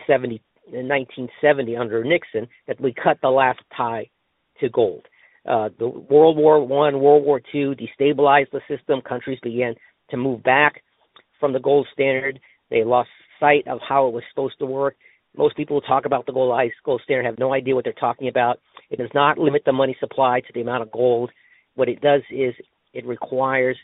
1970 under Nixon that we cut the last tie to gold. The World War I, World War II destabilized the system. Countries began to move back from the gold standard. They lost sight of how it was supposed to work. Most people who talk about the gold standard have no idea what they're talking about. It does not limit the money supply to the amount of gold. What it does is it requires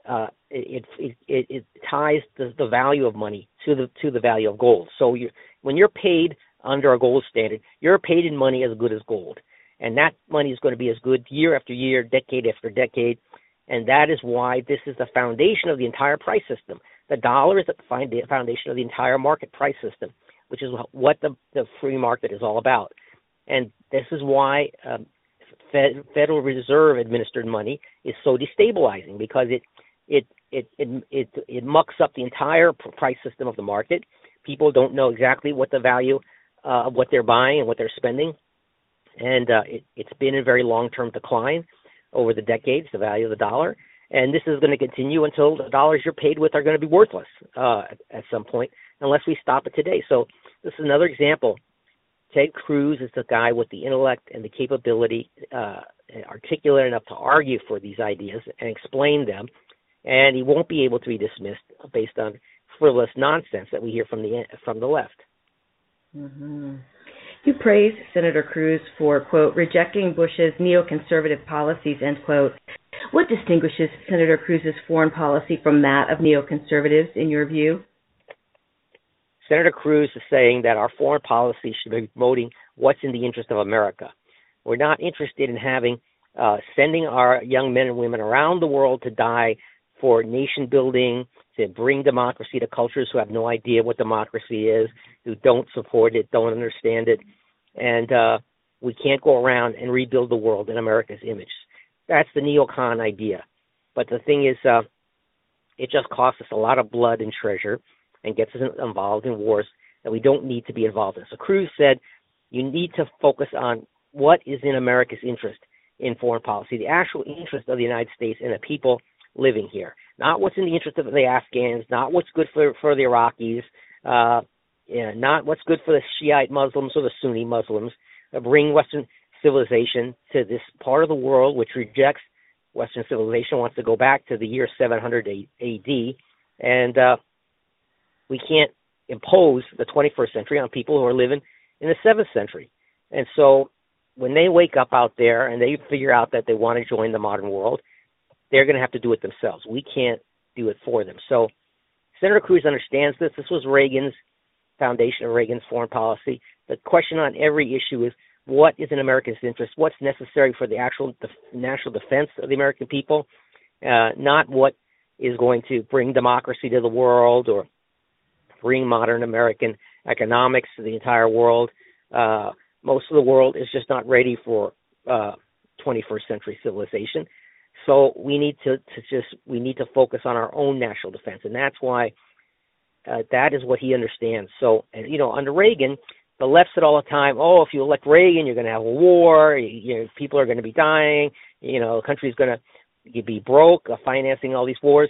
it ties the value of money to the value of gold. So when you're paid under a gold standard, you're paid in money as good as gold, and that money is going to be as good year after year, decade after decade, and that is why this is the foundation of the entire price system. The dollar is the foundation of the entire market price system, which is what the free market is all about. And this is why Federal Reserve administered money is so destabilizing, because it mucks up the entire price system of the market. People don't know exactly what the value of what they're buying and what they're spending, and it's been in very long-term decline over the decades, the value of the dollar. And this is going to continue until the dollars you're paid with are going to be worthless at some point, unless we stop it today. So this is another example. Ted Cruz is the guy with the intellect and the capability, articulate enough to argue for these ideas and explain them, and he won't be able to be dismissed based on frivolous nonsense that we hear from the left. Mm-hmm. You praise Senator Cruz for, quote, rejecting Bush's neoconservative policies, end quote. What distinguishes Senator Cruz's foreign policy from that of neoconservatives, in your view? Senator Cruz is saying that our foreign policy should be promoting what's in the interest of America. We're not interested in sending our young men and women around the world to die for nation building, to bring democracy to cultures who have no idea what democracy is, who don't support it, don't understand it. And we can't go around and rebuild the world in America's image. That's the neocon idea. But the thing is, it just costs us a lot of blood and treasure and gets us involved in wars that we don't need to be involved in. So Cruz said, you need to focus on what is in America's interest in foreign policy, the actual interest of the United States and the people living here, not what's in the interest of the Afghans, not what's good for the Iraqis, not what's good for the Shiite Muslims or the Sunni Muslims. Bring Western civilization to this part of the world which rejects Western civilization, wants to go back to the year 700 A.D., and we can't impose the 21st century on people who are living in the 7th century. And so when they wake up out there and they figure out that they want to join the modern world, they're going to have to do it themselves. We can't do it for them. So Senator Cruz understands this. This was Reagan's foundation of Reagan's foreign policy. The question on every issue is, what is in America's interest? What's necessary for the actual national defense of the American people? Not what is going to bring democracy to the world or bring modern American economics to the entire world. Most of the world is just not ready for 21st century civilization. So we need to focus on our own national defense, and that's why that is what he understands. So, and under Reagan, the left said all the time, "Oh, if you elect Reagan, you're going to have a war. People are going to be dying. The country's going to be broke, financing all these wars."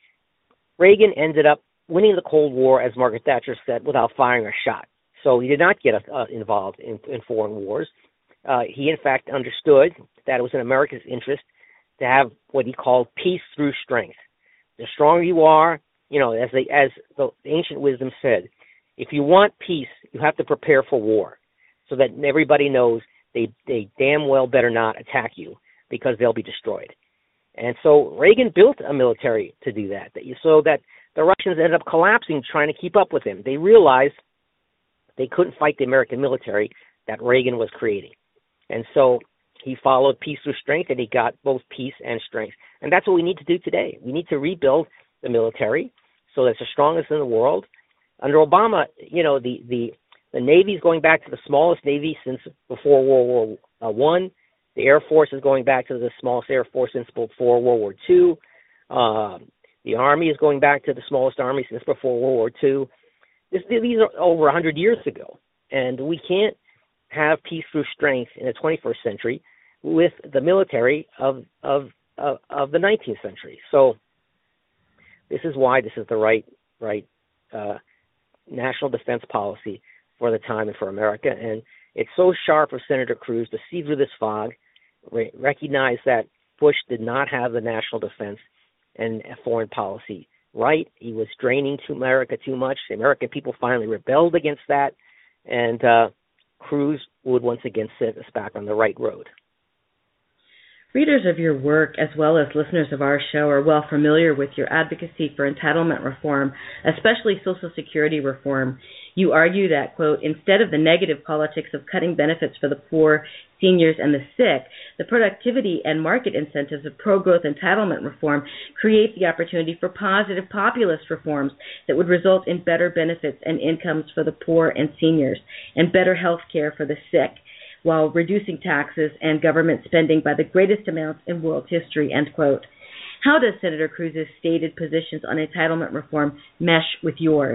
Reagan ended up winning the Cold War, as Margaret Thatcher said, without firing a shot. So he did not get involved in foreign wars. He, in fact, understood that it was in America's interest to have what he called peace through strength. The stronger you are, as the ancient wisdom said, if you want peace, you have to prepare for war, so that everybody knows they damn well better not attack you because they'll be destroyed. And so Reagan built a military to do that, so that the Russians ended up collapsing trying to keep up with him. They realized they couldn't fight the American military that Reagan was creating. And so he followed peace through strength, and he got both peace and strength. And that's what we need to do today. We need to rebuild the military so that it's the strongest in the world. Under Obama, the Navy is going back to the smallest Navy since before World War I. The Air Force is going back to the smallest Air Force since before World War II. The Army is going back to the smallest Army since before World War II. These are over 100 years ago. And we can't have peace through strength in the 21st century with the military of the 19th century. So this is why this is the right national defense policy for the time and for America. And it's so sharp of Senator Cruz to see through this fog, recognize that Bush did not have the national defense and foreign policy right. He was draining to America too much. The American people finally rebelled against that, and Cruz would once again set us back on the right road. Readers of your work, as well as listeners of our show, are well familiar with your advocacy for entitlement reform, especially Social Security reform. You argue that, quote, instead of the negative politics of cutting benefits for the poor, seniors, and the sick, the productivity and market incentives of pro-growth entitlement reform create the opportunity for positive populist reforms that would result in better benefits and incomes for the poor and seniors, and better health care for the sick, while reducing taxes and government spending by the greatest amounts in world history, end quote. How does Senator Cruz's stated positions on entitlement reform mesh with yours?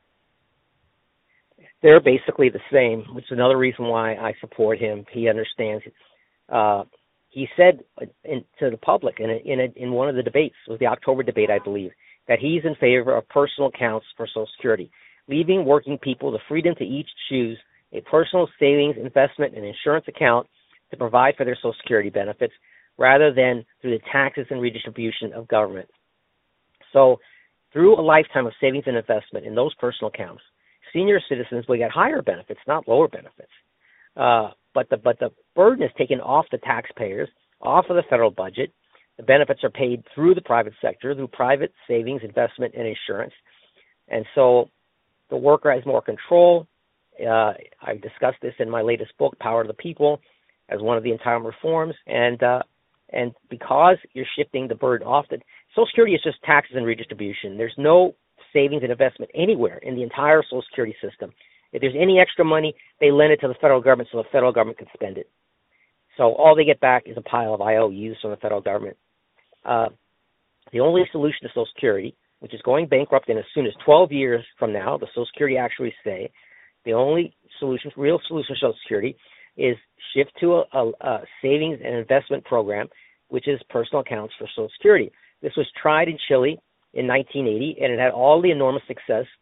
They're basically the same, which is another reason why I support him. He understands it. He said to the public in one of the debates, it was the October debate, I believe, that he's in favor of personal accounts for Social Security, leaving working people the freedom to each choose a personal savings, investment, and insurance account to provide for their Social Security benefits rather than through the taxes and redistribution of government. So through a lifetime of savings and investment in those personal accounts, senior citizens will get higher benefits, not lower benefits. But the burden is taken off the taxpayers, off of the federal budget. The benefits are paid through the private sector, through private savings, investment, and insurance. And so the worker has more control. I discussed this in my latest book, Power of the People, as one of the entitlement reforms. And because you're shifting the burden off, Social Security is just taxes and redistribution. There's no savings and investment anywhere in the entire Social Security system. If there's any extra money, they lend it to the federal government so the federal government can spend it. So all they get back is a pile of IOUs from the federal government. The only solution to Social Security, which is going bankrupt in as soon as 12 years from now, the Social Security actuaries say, the only solution, real solution to Social Security, is shift to a savings and investment program, which is personal accounts for Social Security. This was tried in Chile in 1980, and it had all the enormous success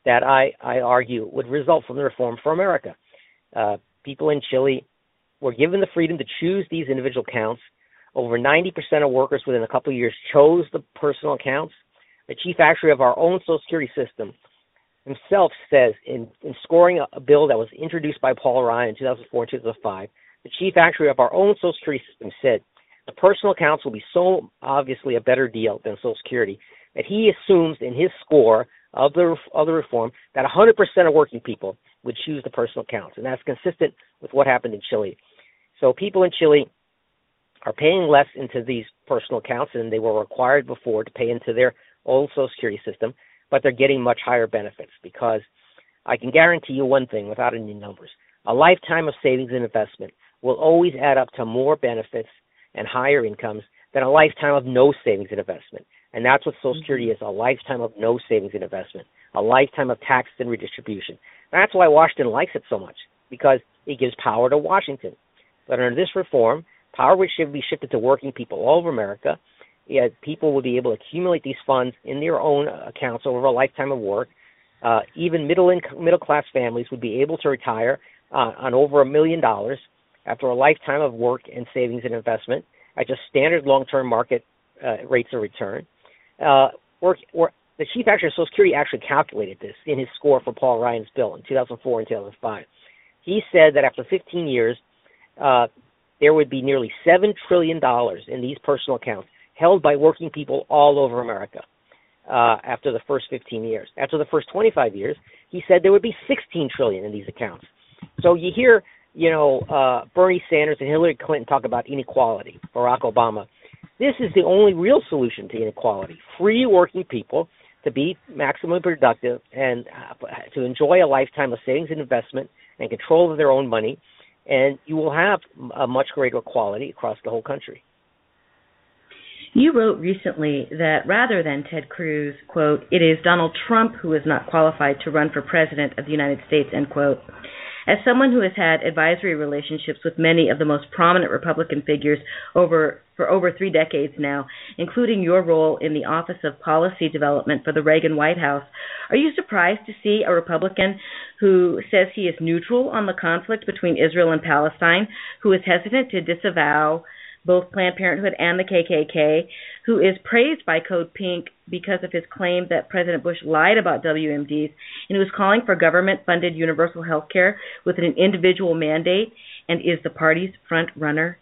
that I argue would result from the Reform for America. People in Chile were given the freedom to choose these individual accounts. Over 90% of workers within a couple of years chose the personal accounts. The chief actuary of our own Social Security system himself says in scoring a bill that was introduced by Paul Ryan in 2004 and 2005, the chief actuary of our own Social Security system said the personal accounts will be so obviously a better deal than Social Security that he assumes in his score of the reform that 100% of working people would choose the personal accounts, and that's consistent with what happened in Chile. So people in Chile are paying less into these personal accounts than they were required before to pay into their old Social Security system, but they're getting much higher benefits because I can guarantee you one thing without any numbers. A lifetime of savings and investment will always add up to more benefits and higher incomes than a lifetime of no savings and investment. And that's what Social Security is, a lifetime of no savings and investment, a lifetime of tax and redistribution. That's why Washington likes it so much, because it gives power to Washington. But under this reform, power should be shifted to working people all over America. Yet people will be able to accumulate these funds in their own accounts over a lifetime of work. Even middle-class families would be able to retire on over $1 million after a lifetime of work and savings and investment at just standard long-term market rates of return. The chief actuary of Social Security actually calculated this in his score for Paul Ryan's bill in 2004 and 2005. He said that after 15 years, there would be nearly $7 trillion in these personal accounts held by working people all over America after the first 15 years. After the first 25 years, he said there would be $16 trillion in these accounts. So you hear, Bernie Sanders and Hillary Clinton talk about inequality, Barack Obama. This is the only real solution to inequality. Free working people to be maximally productive and to enjoy a lifetime of savings and investment and control of their own money, and you will have a much greater equality across the whole country. You wrote recently that rather than Ted Cruz, quote, it is Donald Trump who is not qualified to run for president of the United States, end quote. As someone who has had advisory relationships with many of the most prominent Republican figures for over 3 decades now, including your role in the Office of Policy Development for the Reagan White House, are you surprised to see a Republican who says he is neutral on the conflict between Israel and Palestine, who is hesitant to disavow both Planned Parenthood and the KKK, who is praised by Code Pink because of his claim that President Bush lied about WMDs, and who is calling for government-funded universal health care with an individual mandate, and is the party's front runner?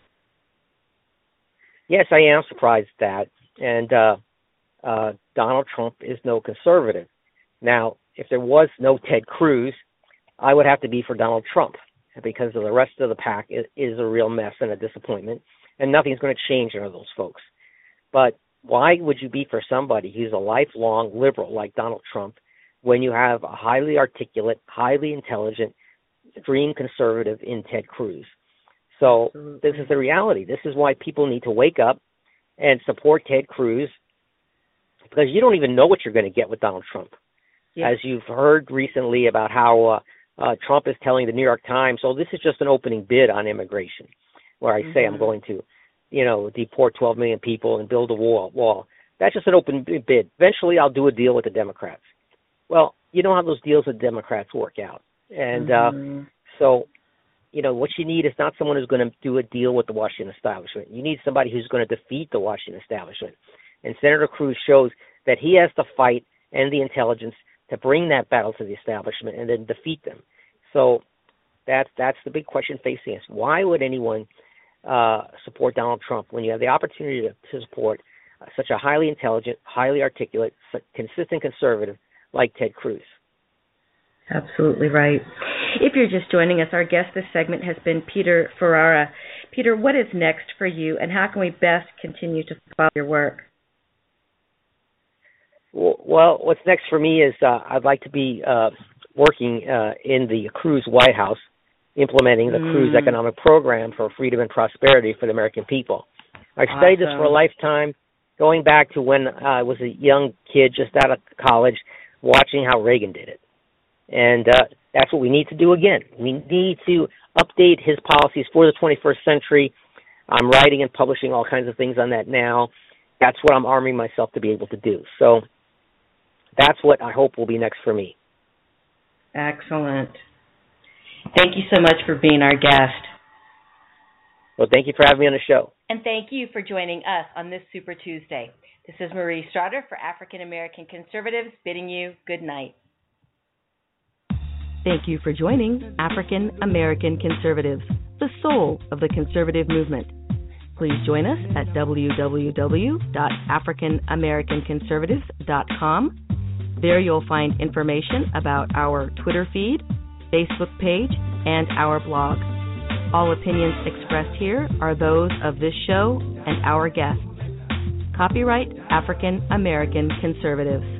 Yes, I am surprised at that. And Donald Trump is no conservative. Now, if there was no Ted Cruz, I would have to be for Donald Trump, because of the rest of the pack is a real mess and a disappointment. And nothing's going to change under those folks. But why would you be for somebody who's a lifelong liberal like Donald Trump when you have a highly articulate, highly intelligent, extreme conservative in Ted Cruz? So This is the reality. This is why people need to wake up and support Ted Cruz, because you don't even know what you're going to get with Donald Trump. Yeah. As you've heard recently about how Trump is telling the New York Times, so this is just an opening bid on immigration, where I say I'm going to, deport 12 million people and build a wall. That's just an open bid. Eventually, I'll do a deal with the Democrats. Well, you know how those deals with Democrats work out. And so, what you need is not someone who's going to do a deal with the Washington establishment. You need somebody who's going to defeat the Washington establishment. And Senator Cruz shows that he has the fight and the intelligence to bring that battle to the establishment and then defeat them. So that's the big question facing us. Why would anyone support Donald Trump when you have the opportunity to support such a highly intelligent, highly articulate, consistent conservative like Ted Cruz? Absolutely right. If you're just joining us, our guest this segment has been Peter Ferrara. Peter, what is next for you, and how can we best continue to follow your work? Well, what's next for me is I'd like to be working in the Cruz White House, implementing the Cruz economic program for freedom and prosperity for the American people. I've studied this for a lifetime, going back to when I was a young kid just out of college, watching how Reagan did it. And that's what we need to do again. We need to update his policies for the 21st century. I'm writing and publishing all kinds of things on that now. That's what I'm arming myself to be able to do. So that's what I hope will be next for me. Excellent. Thank you so much for being our guest. Well, thank you for having me on the show. And thank you for joining us on this Super Tuesday. This is Marie Strader for African American Conservatives, bidding you good night. Thank you for joining African American Conservatives, the soul of the conservative movement. Please join us at www.africanamericanconservatives.com. There you'll find information about our Twitter feed, Facebook page, and our blog. All opinions expressed here are those of this show and our guests. Copyright African American Conservatives.